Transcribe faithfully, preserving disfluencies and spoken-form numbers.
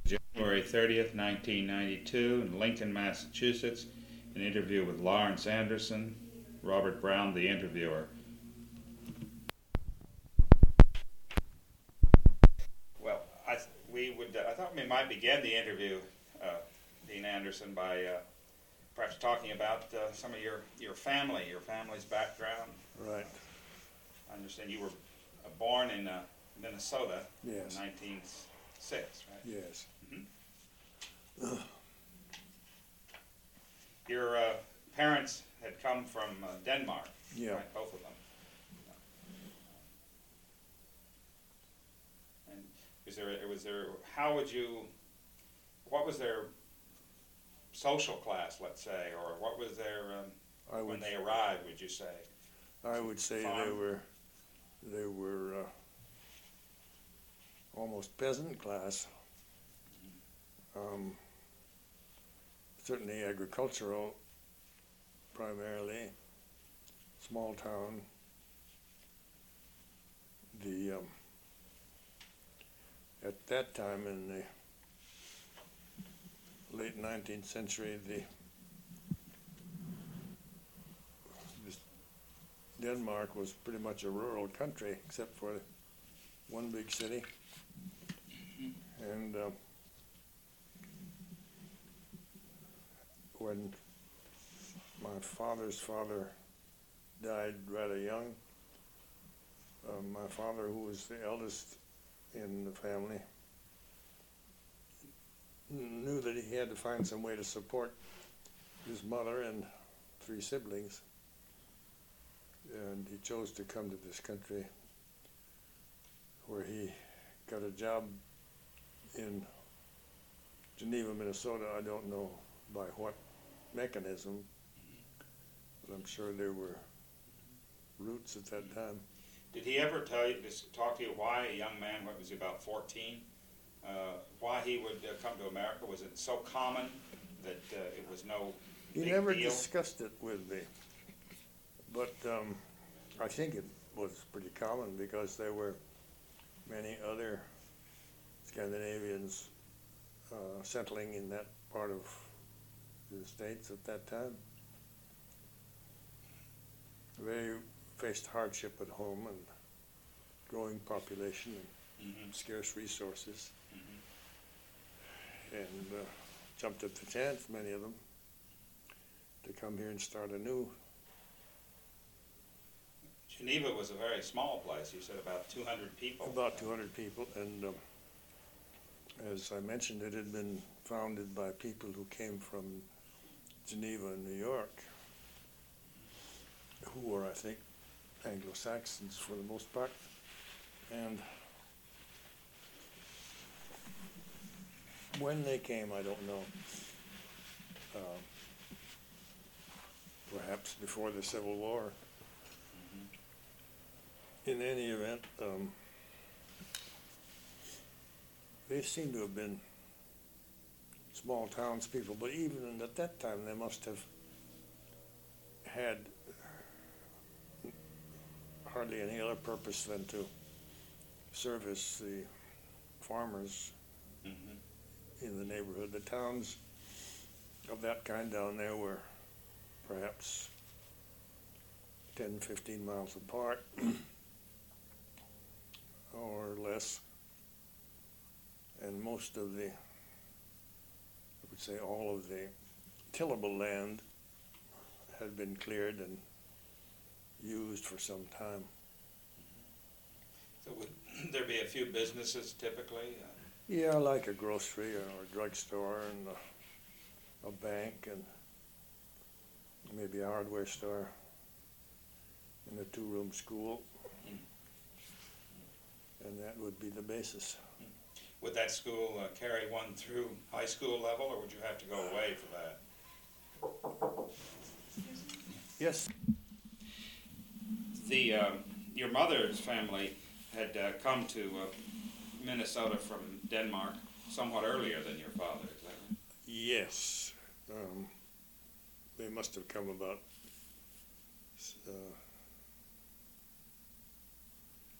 January thirtieth, nineteen ninety-two, in Lincoln, Massachusetts. An interview with Lawrence Anderson. Robert Brown, the interviewer. Well, I th- we would. Uh, I thought we might begin the interview, uh, Dean Anderson, by uh, perhaps talking about uh, some of your, your family, your family's background. Right. I understand you were uh, born in uh, Minnesota Yes. in nineteen oh six, right? Yes. Mm-hmm. Your uh, parents had come from uh, Denmark, Yeah. right? Both of them. And was there, was there, how would you, what was their social class, let's say, or what was their, um, I when would, they arrived, would you say? I would say they farm? were, they were uh, almost peasant class. Um, certainly agricultural, primarily, small town. The um, at that time in the late nineteenth century, the this Denmark was pretty much a rural country, except for one big city, and uh, when my father's father died rather young, uh, my father, who was the eldest in the family, knew that he had to find some way to support his mother and three siblings, and he chose to come to this country, where he got a job in Geneva, Minnesota. I don't know by what mechanism, but I'm sure there were roots at that time. Did he ever tell you, just talk to you why a young man, what was he, about fourteen, uh, why he would uh, come to America? Was it so common that uh, it was no He big never deal? discussed it with me, but um, I think it was pretty common because there were many other Scandinavians uh, settling in that part of the States at that time. They faced hardship at home and growing population and Mm-hmm. scarce resources, Mm-hmm. and uh, jumped at the chance, many of them, to come here and start anew. Geneva was a very small place. You said about two hundred people. About two hundred people, and um, as I mentioned, it had been founded by people who came from Geneva and New York, who were, I think, Anglo-Saxons for the most part. And when they came, I don't know. Uh, perhaps before the Civil War. In any event, um, they seem to have been small townspeople, but even at that time they must have had hardly any other purpose than to service the farmers Mm-hmm. in the neighborhood. The towns of that kind down there were perhaps ten, fifteen miles apart or less, and most of the, I would say all of the tillable land had been cleared and used for some time. So would there be a few businesses typically? Uh, Yeah, like a grocery or a drugstore and a, a bank and maybe a hardware store and a two-room school, Mm. and that would be the basis. Would that school uh, carry one through high school level, or would you have to go away for that? Yes. The um, your mother's family had uh, come to uh, Minnesota from Denmark somewhat earlier than your father, is that right? Yes. Um, they must have come about uh,